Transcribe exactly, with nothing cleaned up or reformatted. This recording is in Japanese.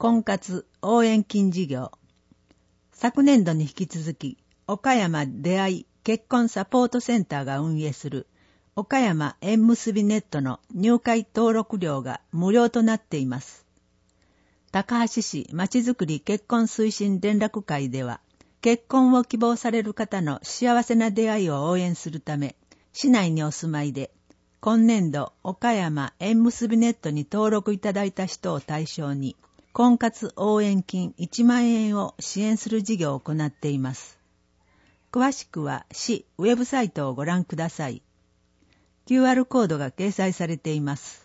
婚活応援金事業。昨年度に引き続き、岡山出会い結婚サポートセンターが運営する岡山縁結びネットの入会登録料が無料となっています。高橋市まちづくり結婚推進連絡会では、結婚を希望される方の幸せな出会いを応援するため、市内にお住まいで、今年度岡山縁結びネットに登録いただいた人を対象に、婚活応援金いちまんえんを支援する事業を行っています。詳しくは市ウェブサイトをご覧ください。キューアール コードが掲載されています。